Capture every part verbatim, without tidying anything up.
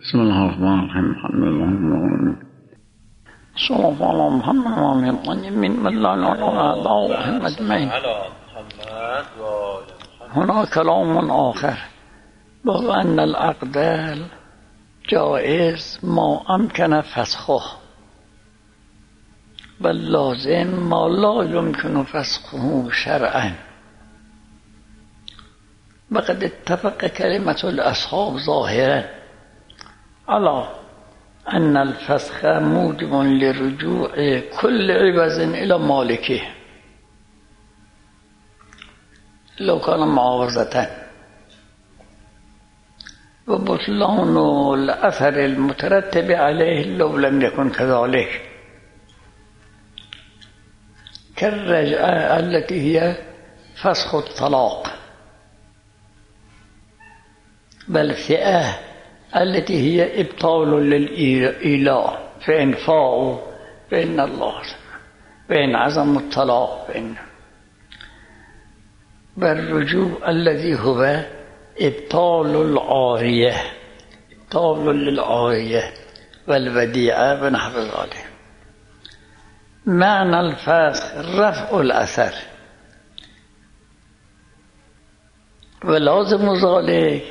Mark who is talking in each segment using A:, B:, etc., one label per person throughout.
A: بسم الله الرحمن الرحيم الحمد لله رب العالمين صلى الله على محمد وعلى آله الطيبين واللعنة على أعدائهم أجمعين. هنا كلام آخر وهو أن الأقدال جائز ما أمكن فسخه واللازم ما لا يمكن فسخه شرعا. وقد اتفق كلمة الأصحاب ظاهرا على أن الفسخ موجب لرجوع كل عوض إلى مالكه لو كان معاوضة، وبطلان الأثر المترتب عليه لو لم يكن كذلك، كالرجعة التي هي فسخ الطلاق، والفئة التي هي إبطال للإيلاء، فإن فاءوا فإن الله، فإن عزموا الطلاق فإن، والرجوع الذي هو إبطال العارية، إبطال للعارية والوديعة ونحو ذلك. معنى الفسخ رفع الأثر، ولازم ذلك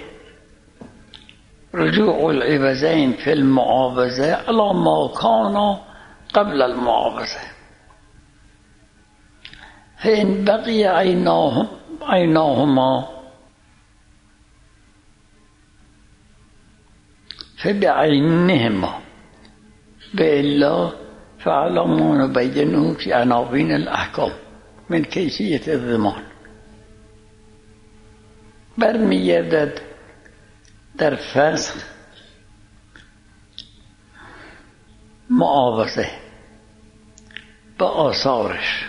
A: رجوع العوضين في المعاوضة على ما كان قبل المعاوضة، فإن بقي عيناهم عيناهما فبعينهما، وإلا فعلى ما نبينه في عناوين الأحكام من كيفية الضمان. برمی‌گردد در فسخ معاوضه با آثارش.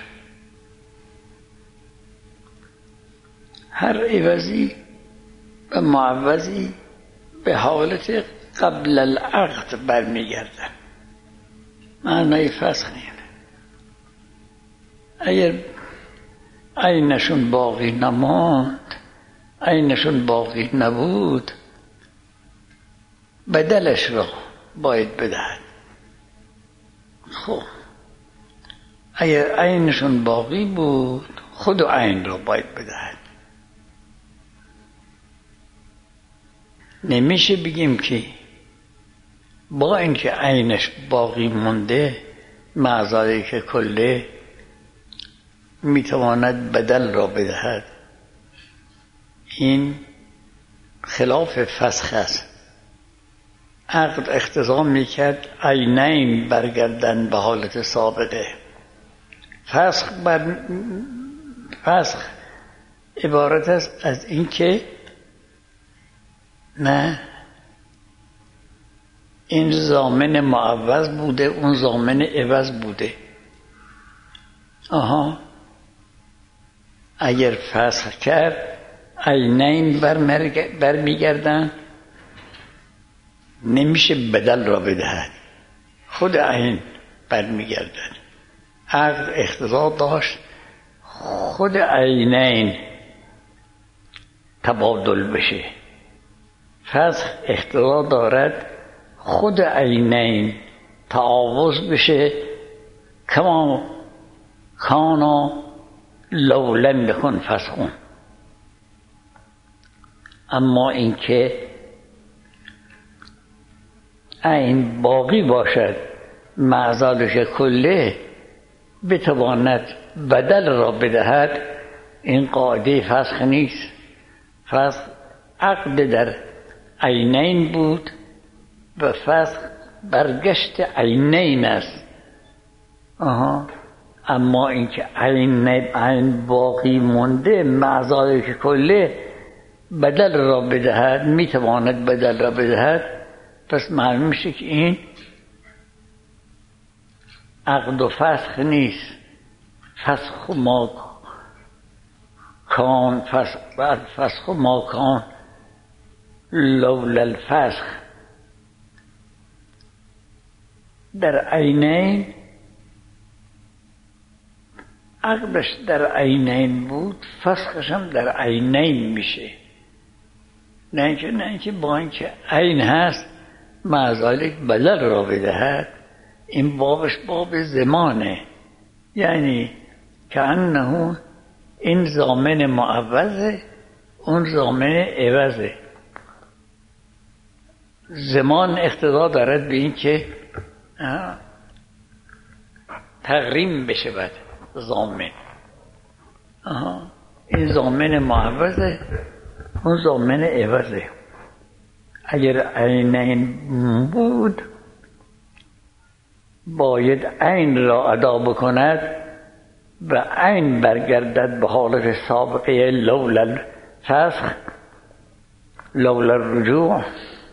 A: هر عوضی و معوضی به حالت قبل العقد برمیگردن. معنای فسخ اینه. اگر عینشون باقی نماند، عینشون باقی نبود، بدلش رو باید بدهد. خب اگر عینشون باقی بود، خود و عین رو باید بدهد. نمیشه بگیم که با اینکه عینش باقی مونده معذاری که کله میتواند بدل را بدهد. این خلاف فسخ است. عقد اقتضا میکرد عینین برگردن به حالت سابقه. فسخ بر فسخ عبارت است از اینکه نه این ضامن معوض بوده، اون ضامن عوض بوده. آها، اگر فسخ کرد عینین بر میگردن، نمیشه بدل را بدهد، خود عین بر میگردد. عقد اقتضا داشت خود عینین تبادل بشه. فسخ اقتضا دارد خود عینین تعاوض بشه، کما کانا لو لم یکن فسخون. اما اینکه عین باقی باشد، معذالش کله بتواند بدل را بدهد، این قاعده فسخ نیست. فسخ عقد در عینین بود و فسخ برگشت عینین است. آها، اما اینکه عین عین باقی مونده، معذالش کله بدل را بدهد، میتواند بدل را بدهد، پس معلوم میشه که این عقد و فسخ نیست. فسخ ما کان فسخ فسخ ما کان لولا الفسخ. در عینین عقدش در عینین بود، فسخش هم در عینین میشه. نه اینکه نه اینکه با اینکه عین هست معذالک بدل را بدهد، این بابش باب زمانه، یعنی که انه این ضامن معوضه، اون ضامن عوضه. زمان اقتضا دارد به این که تغریم بشود ضامن. آها. این ضامن معوضه، اون ضامن عوضه. اگر عین بود باید عین را ادا بکند و عین برگردد به حالت سابقه لولا الفسخ لولا الرجوع.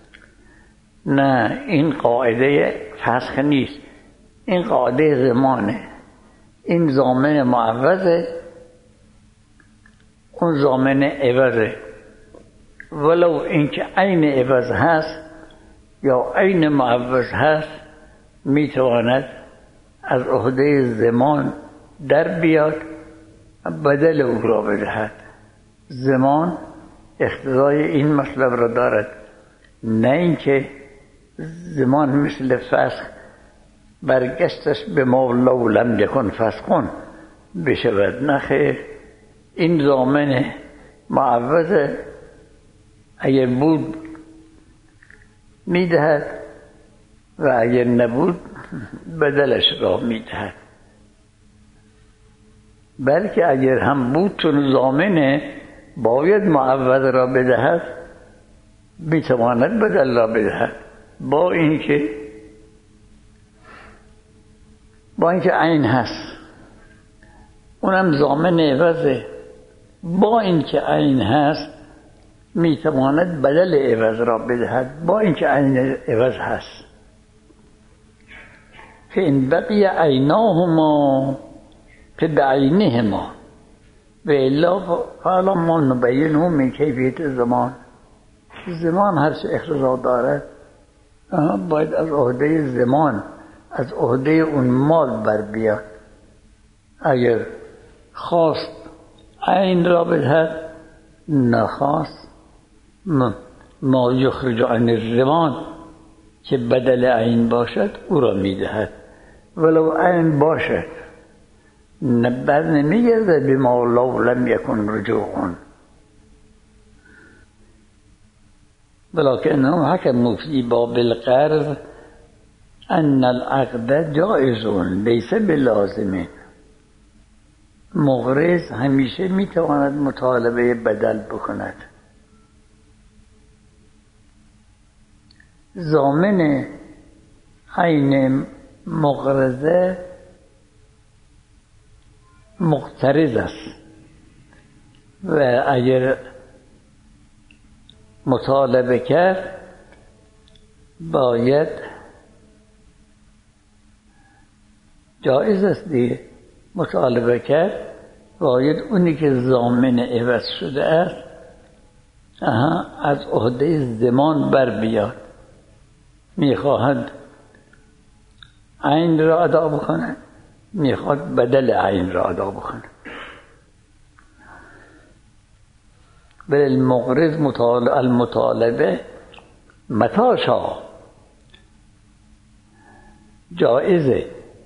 A: نه، این قاعده فسخ نیست، این قاعده زمانه. این ضامن معوضه، اون ضامن عوضه. ولو اینکه عین عوض هست یا عین معوض هست، میتواند از عهده زمان در بیاد بدل او را بدهد. زمان اقتضای این مطلب را دارد، نه اینکه زمان مثل فسخ برگشتش به ما لو لم یکن فسخون بشود. نه خیر، این ضامن معوض اگر بود میدهد و اگر نبود بدلش را میدهد. بلکه اگر هم بود چون ضامنه باید معوض را بدهد، میتواند بدل را بدهد، با اینکه با اینکه عین هست، اونم ضامن عوضه. با اینکه عین هست میتواند بدل عوض را بدهد، با اینکه عین عوض هست. فإن بقي عیناهما فبعینهما و الا فعلا ما نبینه من کیفیت زمان. زمان هر چه اقتضا دارد باید از عهده زمان، از عهده اون مال بر بیاد. اگر خواست عین را بدهد، نخواست ما یخرج عن الزمان که بدل عین باشد او را میدهد. ولو عین باشد بر نمیگرده به ما لو لم یکن رجوعون. ولكنهم حكموا في باب القرض ان العقد جائز ليس بلازم. مقرض همیشه میتواند مطالبه بدل بکند. ضامن عین مقرضه مقترض است و اگر مطالبه کرد باید جایز است دیگه. مطالبه کرد باید اونی که ضامن عوض شده است از عهده زمان بر بیاد. میخواهد عین را ادا بکنه، میخواد بدل عین را ادا بکنه. بل المقرض المطالبه متاشا جائزه.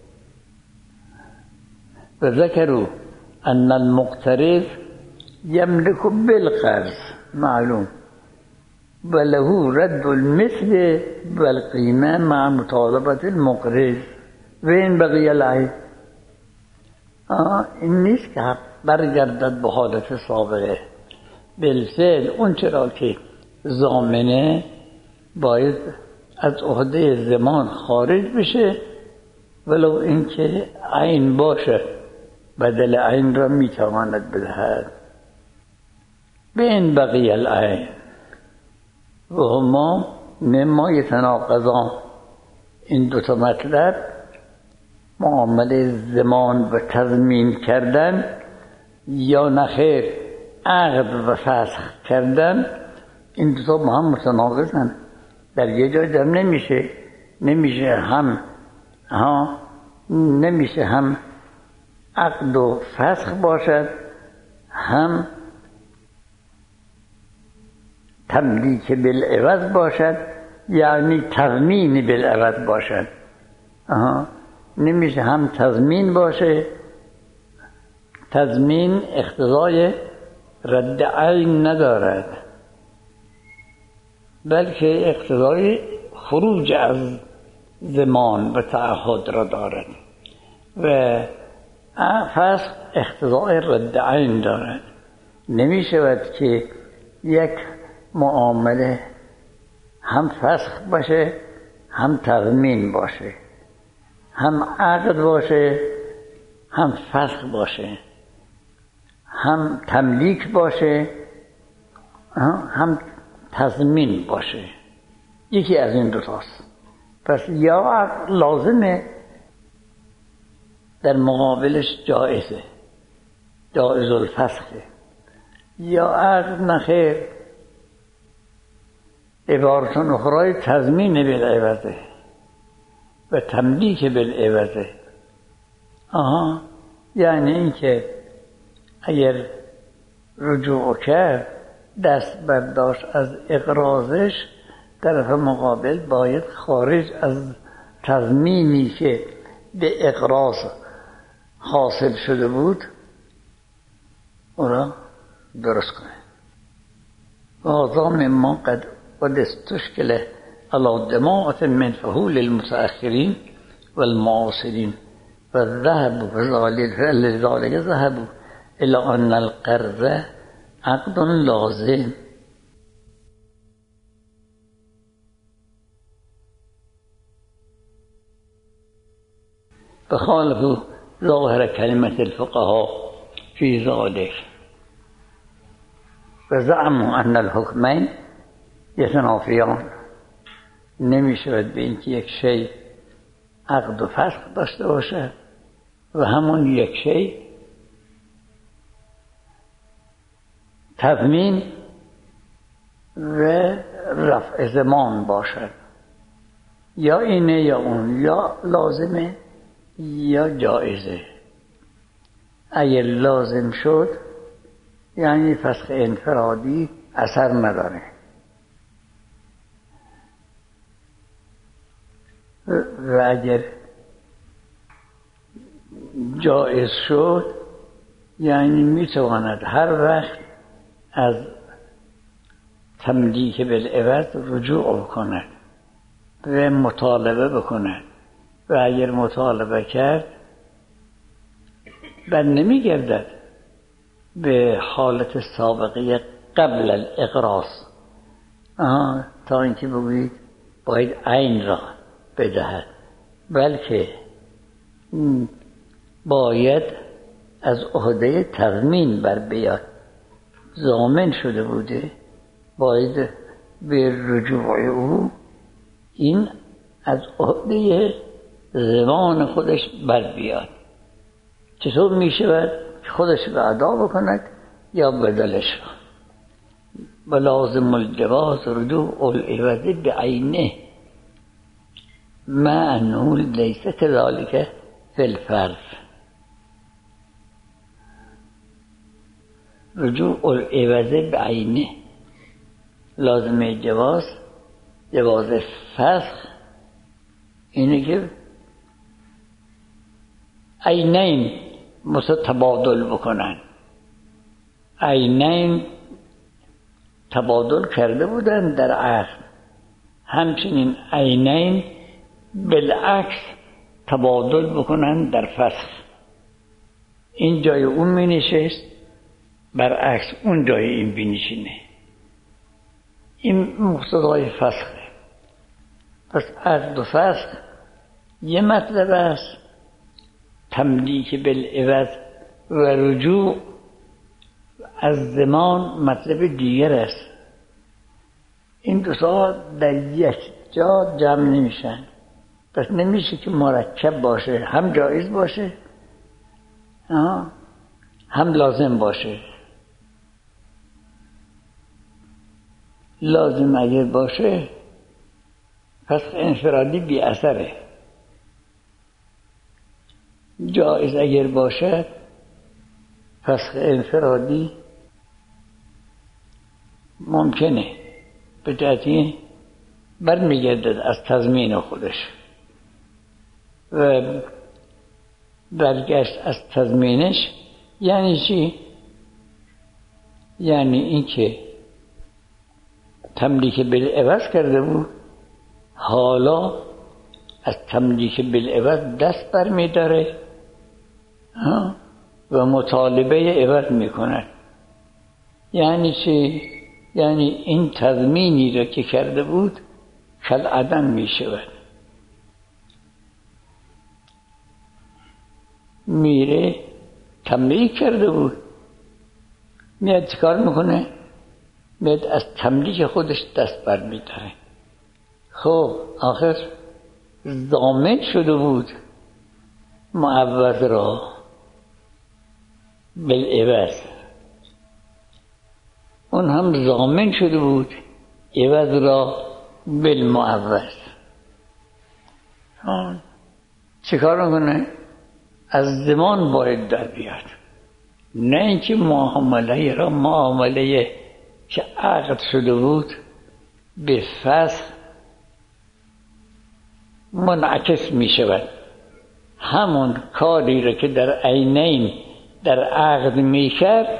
A: و ذکروا ان المقترض یملک بالقرض معلوم وله رد المثل والقیمه مع مطالبه المقرض و این بقیه العین. این نیست که حق برگردد به حالت سابقه. بالفعل اون چرا که ضامنه باید از عهده زمان خارج بشه، ولو اینکه عین باشه بدل عین را میتواند بدهد. به این بقیه العین و هما مما یتناقضان. این دوتا مطلب، معامله زمان و تضمین کردن یا نخیر عقد و فسخ کردن، این دوتا با هم متناقضن، در یه جای جمع نمیشه. نمیشه هم ها نمیشه هم عقد و فسخ باشد، هم تملیک بالعوض باشد، یعنی تضمین بالعوض باشد. آها. نمیشه هم تضمین باشه، تضمین اقتضای رد عین ندارد بلکه اقتضای خروج از زمان و تعهد را دارد و فسخ اقتضای رد عین دارد. نمی شود که یک معامله هم فسخ باشه هم تضمین باشه، هم عقد باشه هم فسخ باشه، هم تملیک باشه هم تضمین باشه. یکی از این دوتاست. پس یا عقد لازمه در مقابلش جایزه، جایز الفسخه، یا عقد نخیر عبارت اخرى تضمین بالعوضه و تملیک بالعوضه. آها، یعنی اینکه اگر رجوع کرد دست برداشت از اقراضش، طرف مقابل باید خارج از تضمینی که به اقراض حاصل شده بود او را درست کنه. وهذا مما قد قد استشكل على جماعة من فهول المتأخرين والمعاصرين فالذهب لذلك ذهبوا إلى أن القرض عقد لازم فخالفوا ظاهر كلمة الفقهاء في ذلك فزعموا أن الحكمين يتنافيان. نمی شود به اینکه یک شی عقد و فسخ داشته باشه و همون یک شی تضمین و رفع زمان باشد. یا اینه یا اون، یا لازمه یا جایزه. اگر لازم شد یعنی فسخ انفرادی اثر نداره و اگر جایز شد یعنی میتواند هر وقت از تملیک بالعوض رجوع کند و مطالبه بکند و اگر مطالبه کرد بر نمیگردد به حالت سابقه قبل الاقراض تا اینکه بگویید باید عین را بدهد، بلکه باید از عهده تضمین بر بیاد. ضامن شده بوده، باید به رجوع او این از عهده زمان خودش بر بیاد. چطور می شود؟ خودش رو ادا بکند یا بدلش را. ولازم الجواز رجوع العوض بعینه ما انه لیس كذلك فی الفرض. رجوع العوض بعینه لازم جواز جواز فسخ اینه که عینین متبادل بکنن. عینین تبادل کرده بودن در عقد، همچنین عینین بالعکس تبادل بکنن در فسخ. این جای اون می نشست، برعکس اون جای این بینشینه. این مقتضای فسخه. پس عقد و فسخ یه مطلب است، تملیک بالعوض و رجوع از زمان مطلب دیگر است. این دو تا در یک جا جمع نمیشن. پس نمیشه که مرکب باشه، هم جایز باشه هم لازم باشه. لازم اگر باشه پس انفرادی بی اثره، جایز اگر باشه فسخ انفرادی ممکنه به جهتی برمیگردد از تضمین خودش و برگشت از تضمینش. یعنی چی؟ یعنی اینکه تملیک بالعوض کرده بود، حالا از تملیک بالعوض دست برمی داره و مطالبه عوض می کند. یعنی چی؟ یعنی این تضمینی را که کرده بود کالعدم می شود. میره تملیک کرده بود، میاد چیکار میکنه؟ میاد از تملیک خودش دست بر میداره. خب آخر ضامن شده بود معوض را بالعوض، اون هم ضامن شده بود عوض را بالمعوض. چیکار میکنه؟ از زمان باید در بیاد، نه اینکه معامله را معامله که عقد شده بود به فسخ منعکس می شود. همون کاری را که در عینین در عقد می کرد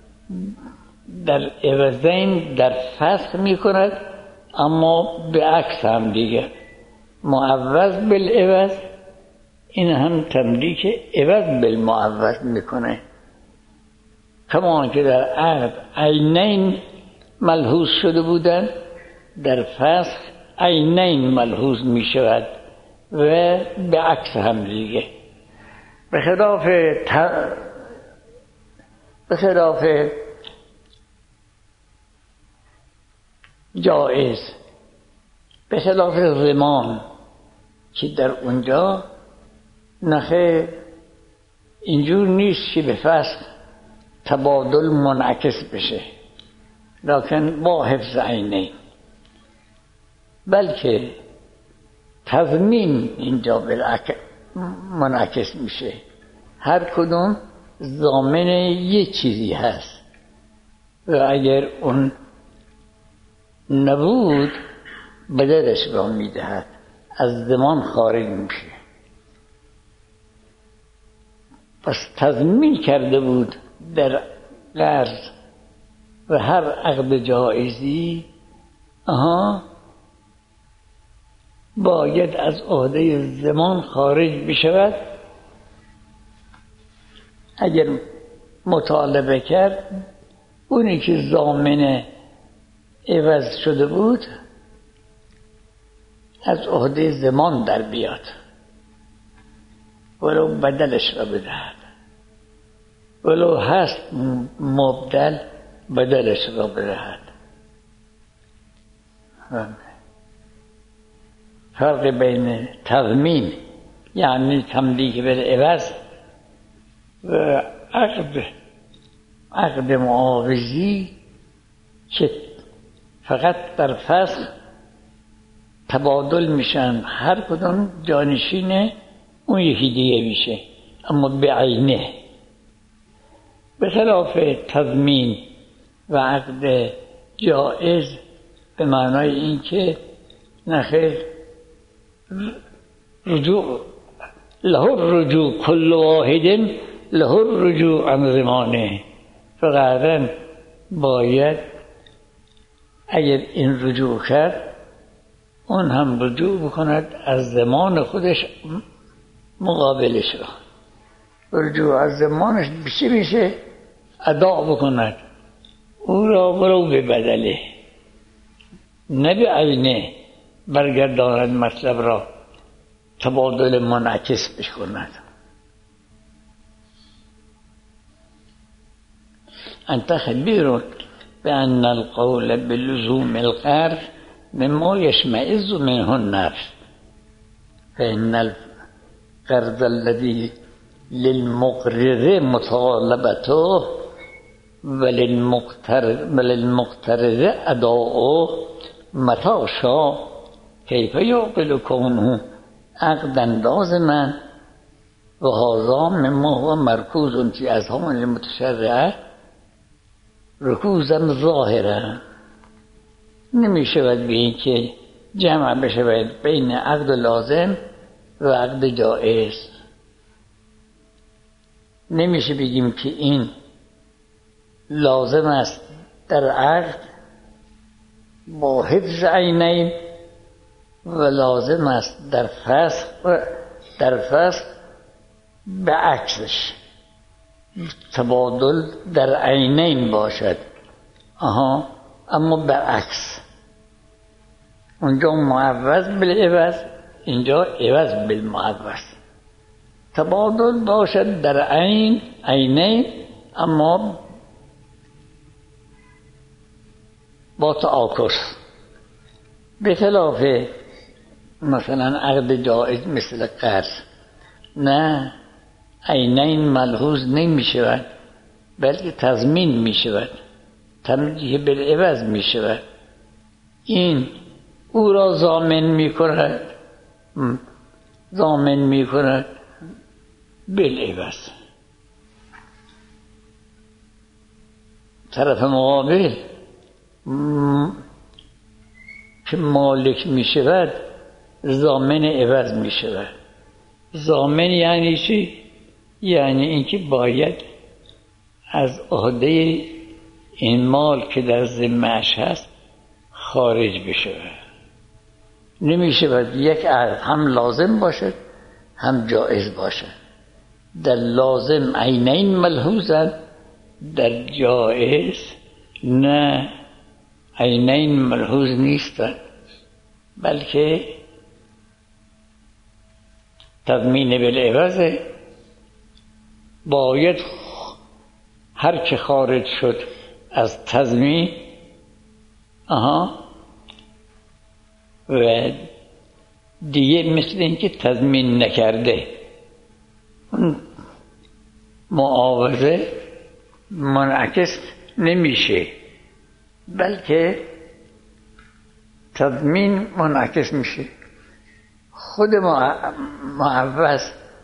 A: در عوضین در فسخ می کند، اما به عکس هم دیگه. معوض بالعوض این هم تملیک عوض بالمعوض میکنه. کمان که در عقد عینین ملحوظ شده بودن، در فسخ عینین ملحوظ می شود و به عکس هم دیگه. به خلاف ت... به خلاف جائز، به خلاف زمان که در اونجا نخه اینجور نیست که به فسخ تبادل منعکس بشه، لکن با حفظ عینین، بلکه تضمین اینجا منعکس میشه. هر کدوم ضامن یک چیزی هست و اگر اون نبود بدلش را میدهد، از زمان خارج میشه. پس تضمین کرده بود در قرض و هر عقد جایزی آها باید از عهده زمان خارج بشود. اگر مطالبه کرد اونی که ضامن عوض شده بود از عهده زمان در بیاد، ولو بدلش را بدهد، ولو هست مبدل بدلش را بدهد. فرق بین تضمین یعنی تملیک بالعوض و عقد عقد معاوضی که فقط در فسخ تبادل میشن، هر کدوم جانشین اون یکی دیگه میشه، اما به عینه. به خلاف تضمین و عقد جائز به معنای این که نخیر رجوع له الرجوع کل واحد له الرجوع عن زمانه، فقط باید اگر این رجوع کرد اون هم رجوع بکند از زمان خودش مقابلش را. رجوع از زمانش بشه میشه ادا بکند او را برو به بدله، نه به عینه برگرداند مطلب را تبادل منعکس بکند. انت خبیر بأن القول بلزوم القرض مما يشمئز منه النفس، فإن القرض الذي للمقرض مطالبته وللمقترض أداؤه متى شاء كيف يعقل كونه عقدا لازما، وهذا مما هو مركوز في أذهان المتشرعة رکوزم ظاهره. نمی شود به این که جمع بشه بین عقد لازم و عقد جائز. نمیشه بگیم که این لازم است در عقد با حفظ عینین و لازم است در فسخ در فسخ به عکسش تبادل در عینین باشد. آها، اما برعکس، اونجا معوض بالعوض، اینجا عوض بالمعوض. تبادل باشد در عین عینین اما با تعاکس، به خلاف مثلا عقد جائز مثل قرض. نه، عینین ملحوظ نمی شود بلکه تضمین می شود، تمجیه بالعوض می شود. این او را ضامن می کند ضامن می کند بالعوض. طرف مقابل که مالک می شود ضامن عوض می شود. ضامن یعنی چی؟ یعنی اینکه باید از عهده این مال که در ذمه‌اش هست خارج بشه. نمی شود یک عقد هم لازم باشد هم جائز باشد. در لازم عینین ملحوظند، در جائز نه، عینین ملحوظ نیستند بلکه تضمین بالعوض. باید هر که خارج شد از تضمین آها و دیگه مثل اینکه تضمین نکرده، اون معاوضه منعکس نمیشه بلکه تضمین منعکس میشه. خود معوض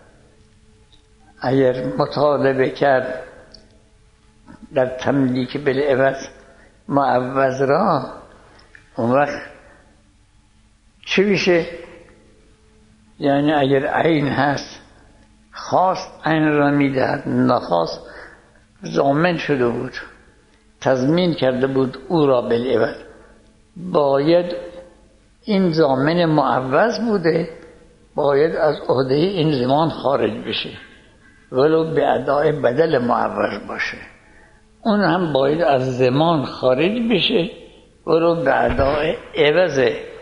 A: اگر مطالبه کرد در تملیک بالعوض معوض را، اون وقت چی میشه؟ یعنی اگر عین هست خواست عین را میدهد، نخواست ضامن شده بود، تضمین کرده بود او را بالعوض. باید این ضامن معوض بوده، باید از عهده این ضمان خارج بشه ولو به ادای بدل معوض باشه. اون هم باید از ضمان خارج بشه ولو به ادای عوض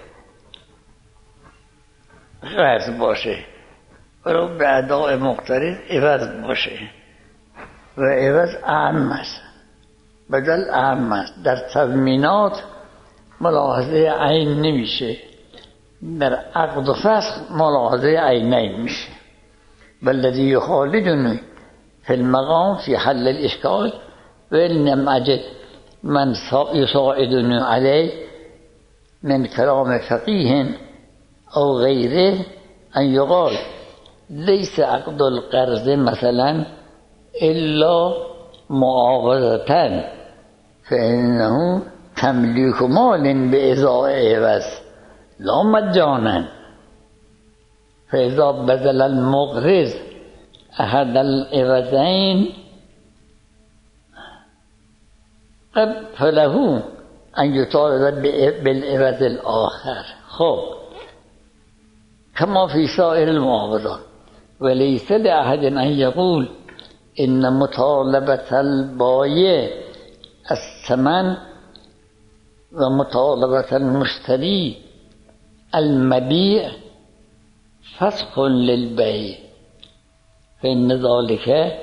A: قرض باشه، ولو به ادای مقترض عوض باشه. و عوض اعم است، بدل اعم است. در تضمینات ملاحظه عین نمیشه، در عقد و فسخ ملاحظه عینین میشه. والذی یخالجنی فی المقام فی حل الاشکال و لم اجد من یساعدنی علیه من کلام فقیه او غیره ان یقال لیس عقد القرض مثلا الا معاوضة فانه تملیک مال بإزاء عوض لا مجانا، فإذا بذل المقرض أحد العوضين فله أن يطالب بالعوض الآخر. خب كما في سائر المعاوضات. وليس لأحد أن يقول إن مطالبة البائع الثمن ومطالبة المشتري المبيع فسخ للبيع، فإن ذلك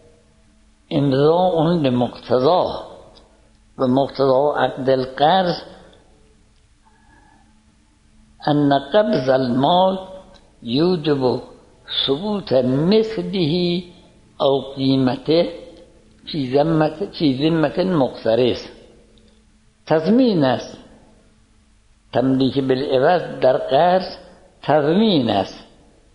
A: امضاء لمقتضاه، ومقتضى عقد القرض أن قبض المال يوجب ثبوت مثله أو قيمته في ذمة في ذمة مقترض. تضمین است. تملیک بالعوض در قرض تضمین است.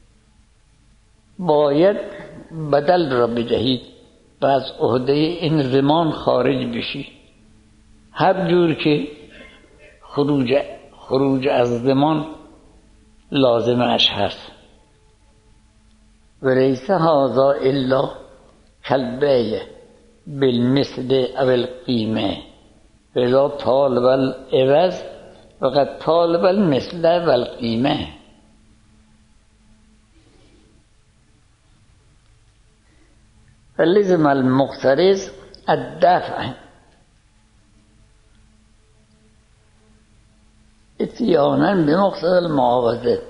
A: باید بدل را بدهید و از عهده این ضمان خارج بشی. هر جور که خروج خروج از زمان لازمش هست. ولیس هذا الا کالبیع بالمثل او القیمه فاذا طالب العوض فقد طالب المثل والقیمه. فلزم المقترض الدفع اتيانا بمقتضى المعاوضة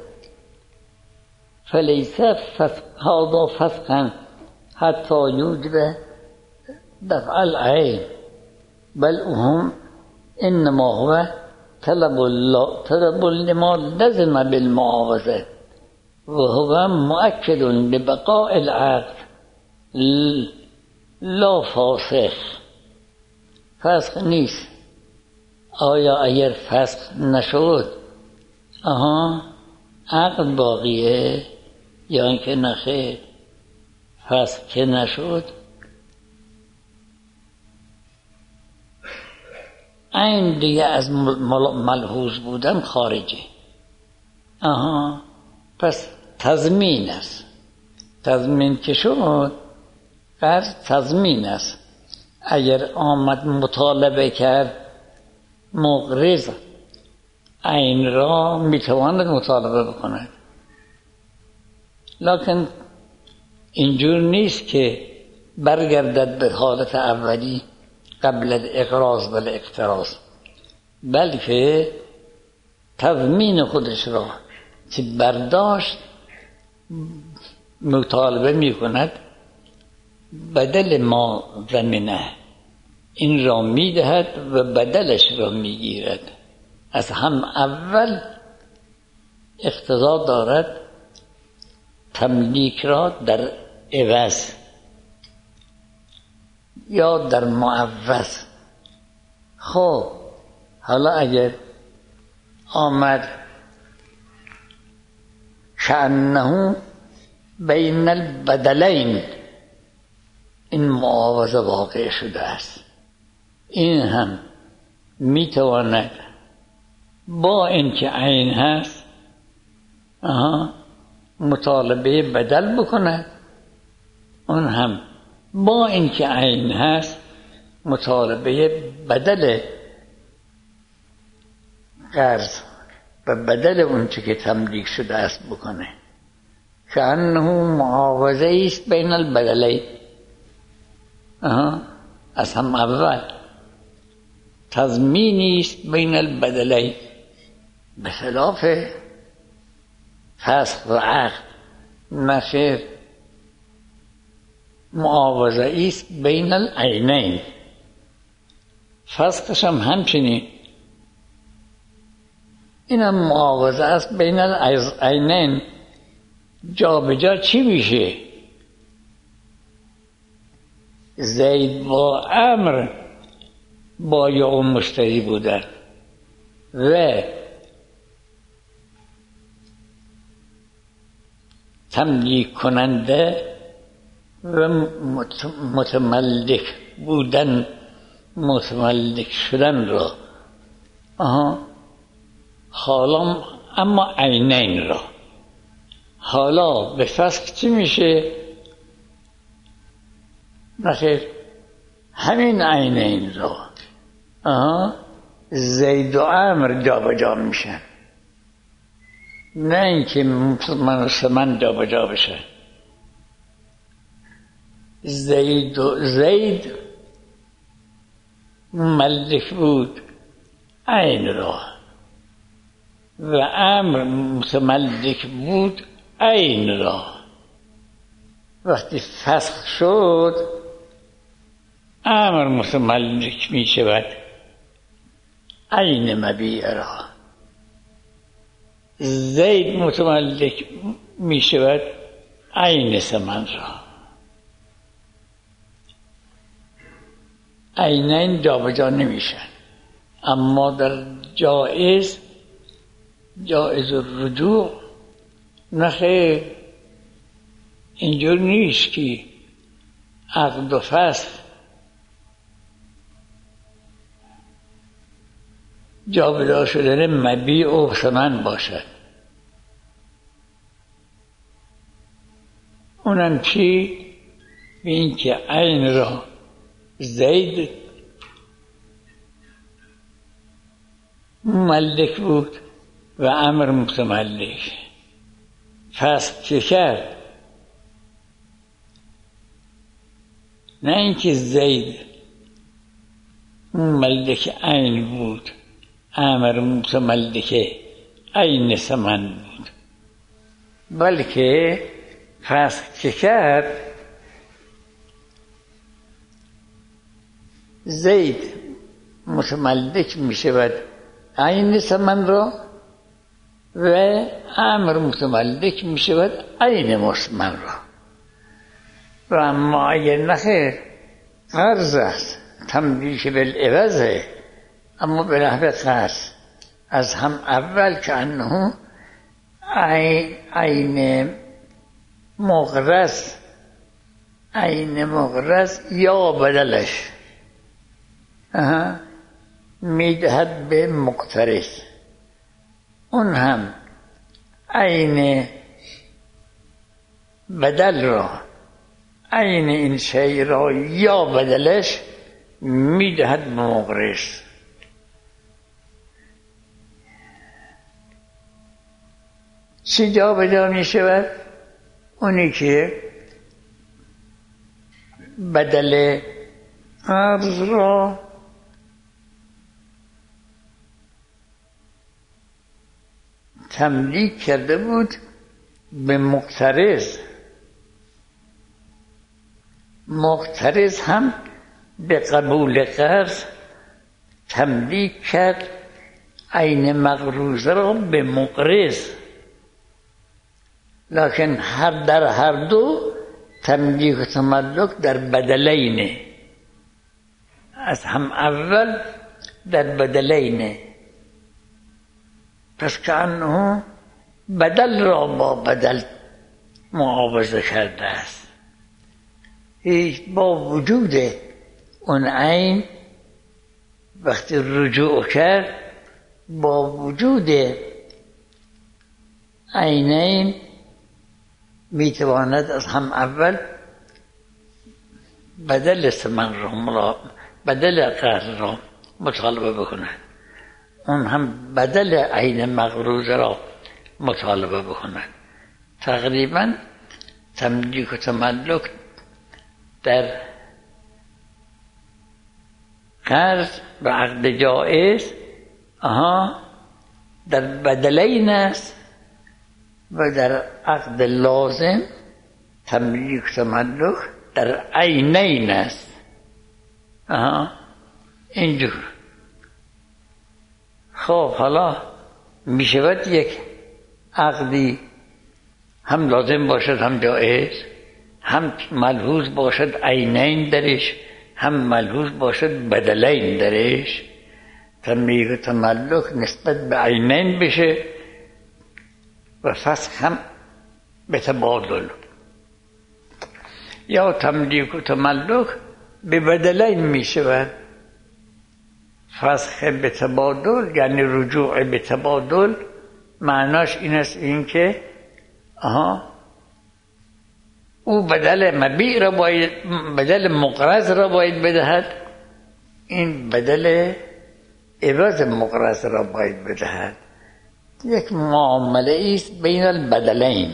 A: فليس هذا فسخا حتى يوجب دفع العين بل هم إنما هو طلب طلب لما لزم بالمعاوضة وهو مؤكد لبقاء العقد لا فاسخ. فسخ نیست. آیا اگر فسخ نشد آها عقد باقیه یا اینکه نخیر؟ فسخ که نشد این دیگه از ملحوظ بودن خارجه. آها پس تضمین است. تضمین که شد قرض تضمین است. اگر آمد مطالبه کرد مقرض عین را میتواند مطالبه بکند، لکن اینجور نیست که برگردد به حالت اولی قبل الاقراض و الاقتراض، بلکه تضمین خودش را که برداشت مطالبه میکند بدل ما زمینه این را میدهد و بدلش را میگیرد. از هم اول اقتضا دارد تملیک را در عوض یا در معوض. خب حالا اگر آمد کأنه بین البدلین این معاوضه واقع شده است، این هم میتواند با اینکه عین هست آها مطالبه بدل بکند، اون هم با اینکه عین هست مطالبه بدل قرض و بدل اون چه که تملیک شده است بکنه. کأنه معاوضه است بین البدلین. آها از هم اول تضمینی است بین البدلین، به خلاف فسخ و عقد نخیر، معاوضه است بین العینین. فسخش هم همچنین، این هم معاوضه است بین العینین. جا به جا چی میشه؟ زید با امر بایع و مشتری بودن و تملیک کننده و متملک بودن، متملک شدن را آها حالا اما عینین را. حالا به فسخ چی میشه؟ نخیر همین عینین را آها زید و عمر جا به جا میشن، نه اینکه مسلمان و سمن جا به جا بشه. زید و زید ملک بود عین را و عمر متملک بود عین را. وقتی فسخ شد عمر متملک می شود عین مبیع را، زید متملک می شود عین ثمن را. عینین جا به جا نمیشن، اما در جایز جایز الرجوع نخیر. اینجور نیست که عقد و فسخ جابجا شدن مبیع و ثمن باشد. اونم چی؟ به این که عین را زید مملک بود و امر متملک. پس چه کرد؟ نه اینکه زید مملک عین بود، امر متملک عین ثمن بود، بلکه پس چه کرد؟ زید متملک می شود عین ثمن را و امر متملک می شود عین مثمن را. و اما اگر نخیر قرض است تملیک بالعوض، اما به نحو قرض از هم اول که انه عین مقرض عین مقرض یا بدلش میدهد به مقترض، اون هم عین بدل را عین این شی را یا بدلش میدهد به مقرض. چی جا به جا می شود؟ اونی که بدل قرض را تملیک کرده بود به مقترض، مقترض هم به قبول قرض تملیک کرد عین مقروض را به مقرض، لکن هر در هر دو تملیک و تملک در بدلینه، از هم اول در بدلینه. پس که انه بدل را با بدل معاوضه کرده است. هیچ با وجود اون عین وقتی رجوع کرد با وجود عینین میتواند از هم اول بدل ثمن را بدل قرض را مطالبه بکند، اون هم بدل عین مقروض را مطالبه بکند. تقریبا تملیک و تملک در قرض و عقد جائز آها در بدلین است و در عقد لازم تملیک و تملک در عینین است. آها اینجور. خب حالا می شود یک عقدی هم لازم باشد هم جائز، هم ملحوظ باشد عینین درش، هم ملحوظ باشد بدلین درش، تملیک و تملک نسبت به عینین بشه و فسخ هم به تبادل، یا تملیک و تملک به بدلین می شود. فسخ به تبادل یعنی رجوع به تبادل معناش این است این که آها او بدل مبیع را باید بدل مقرض را باید بدهد، این بدل عوض مقرض را باید بدهد. یک معامله است بین البدلین.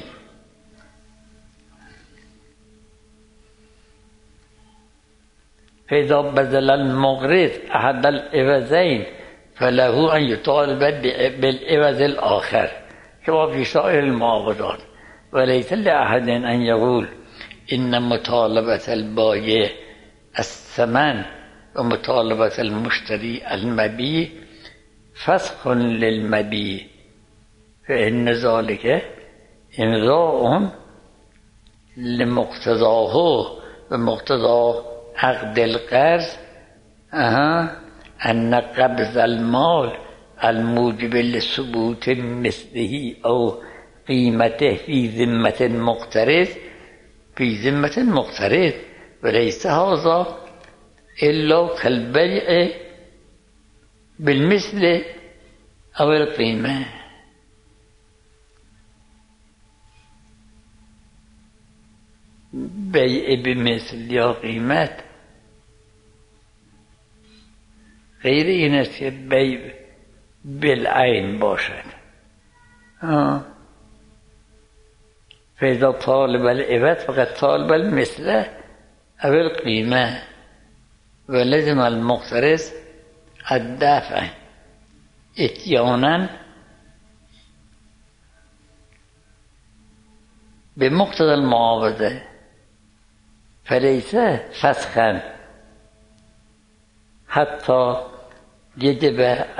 A: فإذا بدل المقرض أحد العوضين فله أن يطالب بالعوض الآخر كما في سائر المعاوضات، وليس لأحد أن يقول إن مطالبة البائع الثمن ومطالبة المشتري المبيع فسخ للمبيع، فإن ذلك إمضاء لمقتضاه ومقتضى عقد القرض أها أن قبض المال الموجب لثبوت مثله أو قيمته في ذمة مقترض في ذمة مقترض، وليس هذا إلا كالبيع بالمثل أو القيمة. بيع بمثل یا قیمت غیر این است که بیع بالعین باشد. فإذا طالب العوض فقد طالب المثل أو القيمة ولزم المقترض الدفع اتيانا بمقتضى المعاوضة فليس فسخا حتى يجب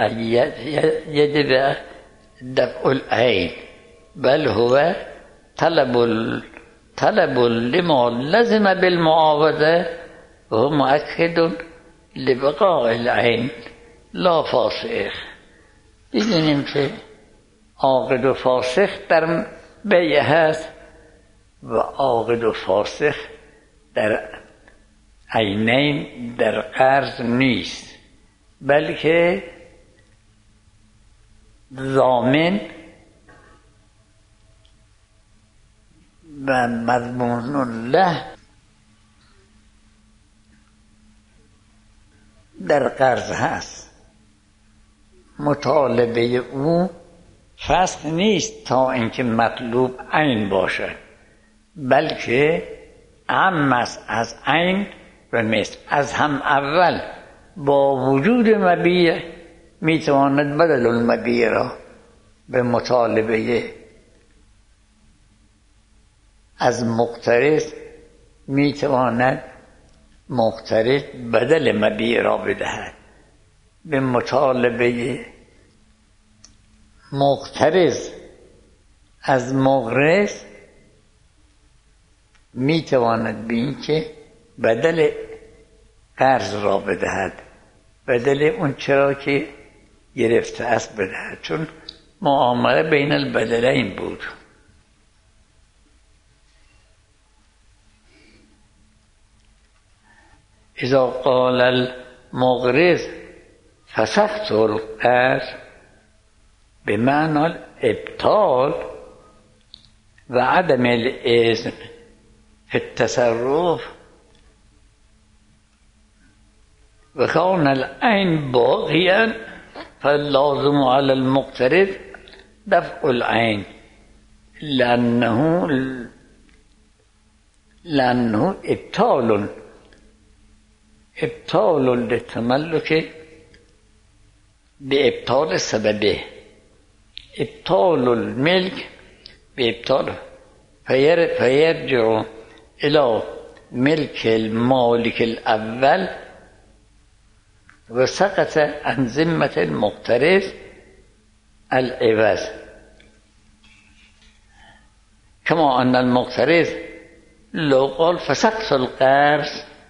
A: يجب دفع العين، بل هو طلب طلب لما لزم بالمعاوضة وهو مؤكد لبقاء العين لا فاسخ. دیدیم که عاقد و فاسخ در بیع هست و عاقد و فاسخ در عینین در قرض نیست، بلکه ضامن و مضمون له در قرض هست. مطالبه او فسخ نیست تا اینکه مطلوب عین باشد، بلکه عام است از عین و مثل. از هم اول با وجود مبیع میتواند بدل المبیع را به مطالبه از مقترض میتواند مقترض بدل مبیع را بدهد. به مطالبه مقترض از مقرض میتواند به این که بدل قرض را بدهد، بدل اون چرا که گرفته است بدهد، چون معامله بین البدلین بود. اذا قال المقرض فسخت القرض بمعنى الابطال و عدم الاذن في التصرف و كان العين باقيا فاللازم على المقترض دفع العين لأنه لأنه ابطال ابطال للتملك بابطال سببه، ابطال الملك بابطاله فيرجع إلى ملك المالك الأول وسقط عن ذمة المقترض العوض، كما أن المقترض لو قال فسقط القرض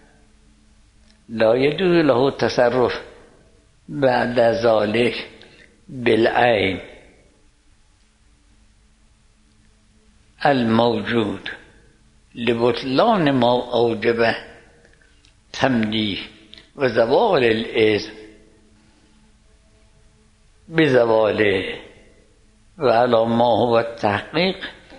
A: لا يجوز له التصرف بعد ذلك بالعين الموجود لبطلان ما أوجب تمليك وزوال الإذن بزواله. وعلى ما هو التحقيق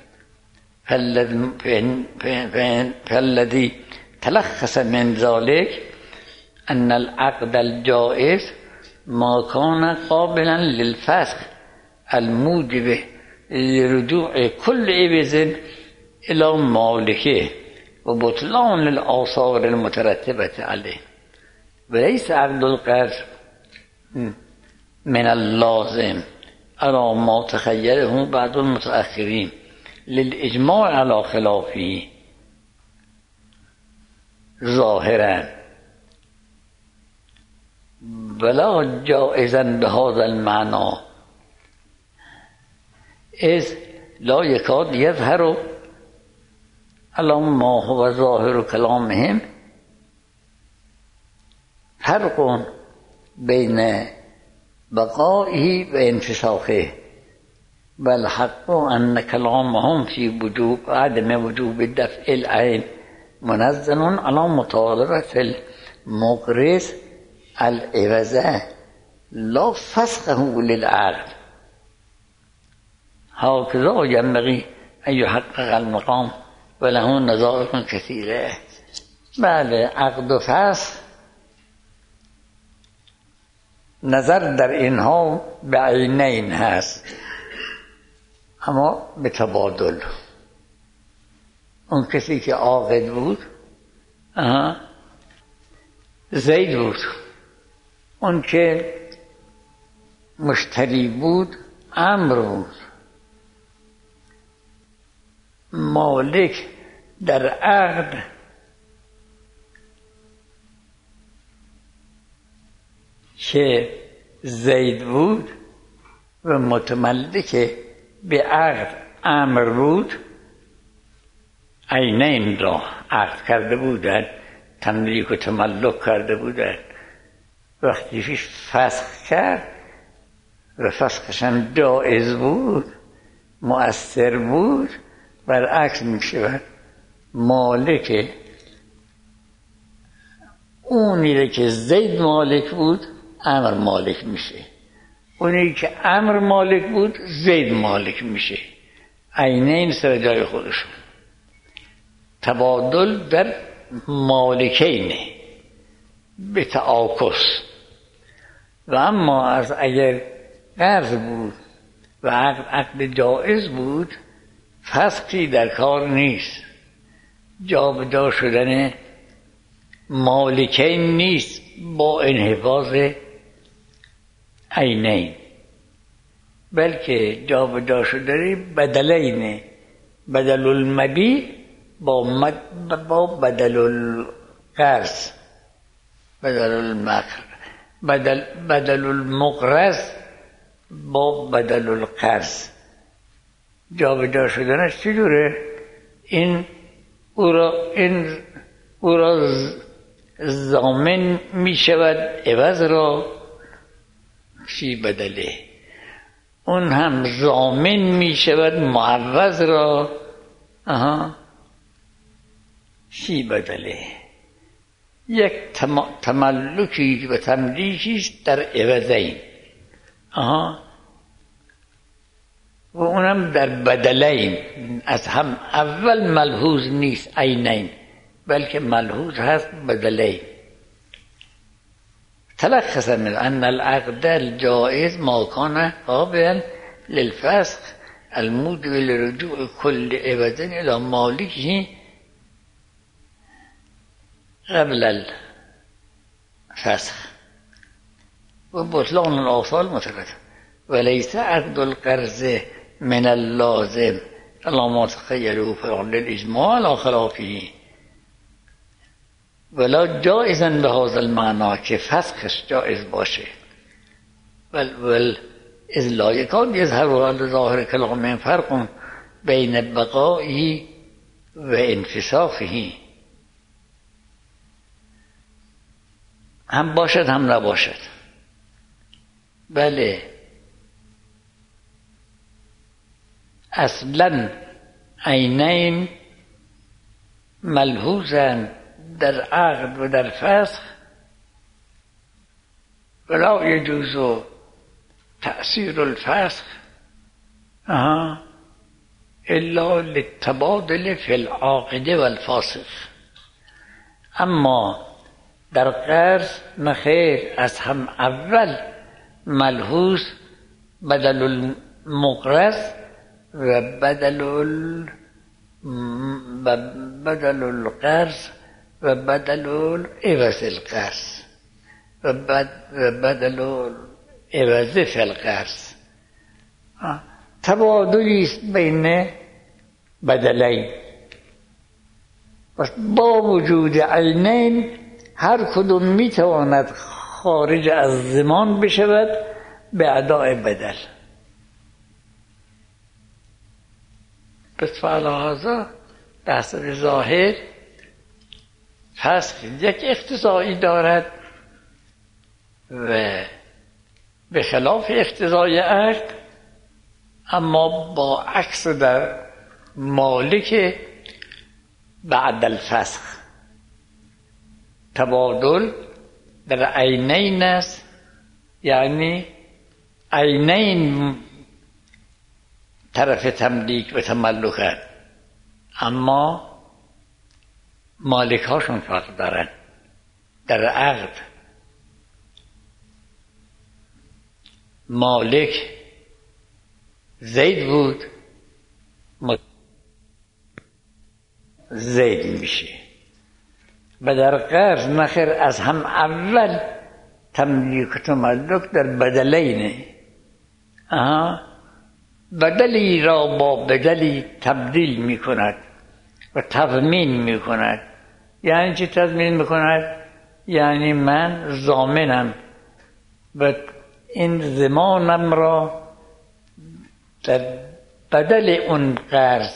A: فالذي تلخص من ذلك أن العقد الجائز ما كان قابلا للفسخ الموجب لرجوع كل عوض إلى مالكه وبطلان الآثار المترتبة عليه، وليس عقد القرض من اللازم على ما تخيله بعض المتأخرين للإجماع على خلافه ظاهرا، ولا جائزا بهذا المعنى، إذ لا يكاد يظهر على ما هو ظاهر كلامهم فرق بين بقائه وانفساخه، بل حق أن كلامهم في وجوب عدم وجوب دفع العين منزل على مطالبة المقرض العوض لا فسخه للعقد. هكذا ينبغي أن يحقق المقام وله نظائر كثيرة. بله، عقد و فسخ نظر در اینها به عینین هست، اما به تبادل. اون کسی که عاقد بود آها زید بود، اون که مشتری بود عمرو بود. مالک در عقد که زید بود و متملک به عقد عمرو بود، عینین را عقد کرده بودند، تملیک و تملک کرده بودند. وقتی فسخ کرد و فسخشان جایز بود، مؤثر بود، برعکس می شود مالک اونی که زید مالک بود عمرو مالک میشه، اونی که عمرو مالک بود زید مالک میشه. عینین سر جای خودشون، تبادل در مالکینه به تعاکس. و اما از اگر قرض بود و عقد عقد جائز بود، فسخی در کار نیست، جابجا شدن مالکین نیست با انحفاظ عینین، بلکه جابجا شدن بدلینه، بدل المبیع با مد با بدل القرض، بدل المقر، بدل بدل المقرض با بدل القرض. جابجا شدنش چجوره؟ این او را این او را ضامن می شود عوض را چی بدله، اون هم ضامن می شود معوض را آها چی بدله. یک تملکی و تملیکی است در عوضین، آها و اونم در بدلین. از هم اول ملحوظ نیست عینین، بلکه ملحوظ هست بدلین. تلخص من ان العقد الجائز ما كان قابلا للفسخ الموجب لرجوع كل عوض الى مالكه قبل الفسخ و بطلان الاصال متقدم. وليس عقد القرض من اللازم الا ما تخيلوا فعل الاجماع على خلافه ولا جائزا به هذا المعنى که فسخش جائز باشه. ول ول اذ لا يكاد يظهر على ظاهر كلام فرق بين بقائه و انفساخه. هم باشد هم نباشد. بله، اصلا عینین ملحوظن در عقد و در فسخ، ولا يجوز تأثیر الفسخ آها الا للتبادل في العاقد والفاسخ. اما در قرض نخیر، از هم اول ملحوظ بدل المقرض و بدل ال بدل القرض و بدل عوض القرض و بدل عوض فی القرض. تبادلی است بین بدلین. با وجود عینین هر کدوم میتواند خارج از زمان بشود به اداء بدل. پس فعلا هذا بحث ظاهر فسخ یک اقتضایی دارد و به خلاف اقتضای عقد، اما با عکس در مالک بعد الفسخ. تبادل در عینین است، یعنی عینین طرف تملیک و تملکت، اما مالک هاشون فرق دارن در عقد. مالک زید بود، زید میشه. و در قرض نخیر، از هم اول تملیک و تملک در بدلینه. آها، بدلی را با بدلی تبدیل می کند و تضمین می کند. یعنی چی تضمین می کند؟ یعنی من ضامنم و این ضمانم را در بدل اون قرض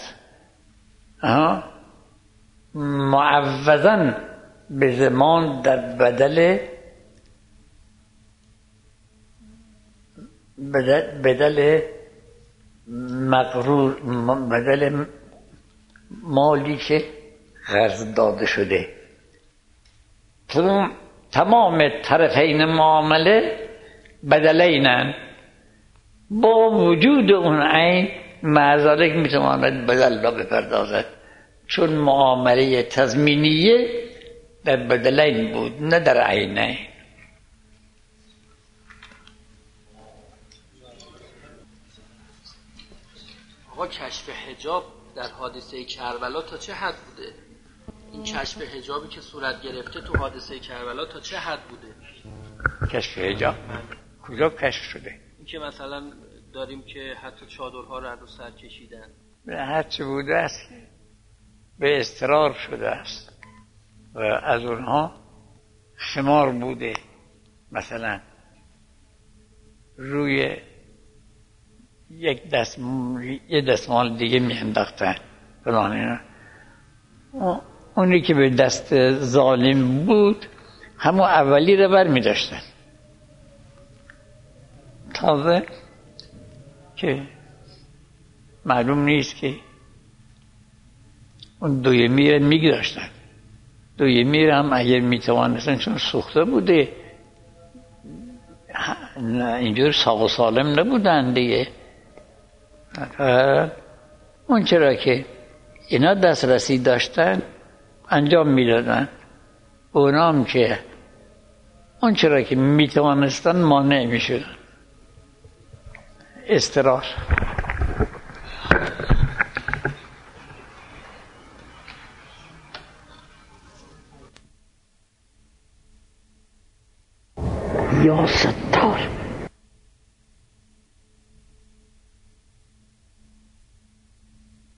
A: معوضاً به ضمان در بدل بدل, بدل مقرور بدل مالی که قرض داده شده. تمام طرفین معامله بدلینن، با وجود اون عین معذالک میتواند بدل را بپردازد، چون معامله تضمینیه در بدلین بود نه در عینه.
B: آقا کشف حجاب در حادثه کربلا تا چه حد بوده؟ این کشف حجابی که صورت گرفته تو حادثه کربلا تا چه حد بوده؟
A: کشف حجاب کجا کشف شده؟
B: این که مثلا داریم که حتی چادرها رو از رو سر کشیدن،
A: هر چه بوده است به اضطرار شده است و از اونها شمار بوده. مثلا روی یک دست یه دستمال دیگه می انداختن فلان اینا. اونی که به دست ظالم بود همون اولی رو بر می داشتن، تازه که معلوم نیست که اون دویمی رو می داشتن. دویمی رو هم اگر می توانستن، چون سوخته بوده اینجور ساق و سالم نبودن دیگه، اون چرا که اینا دسترسی داشتن انجام میدادن، اونا هم که اون چرا که میتوانستن مانع میشدن. اضطرار. یا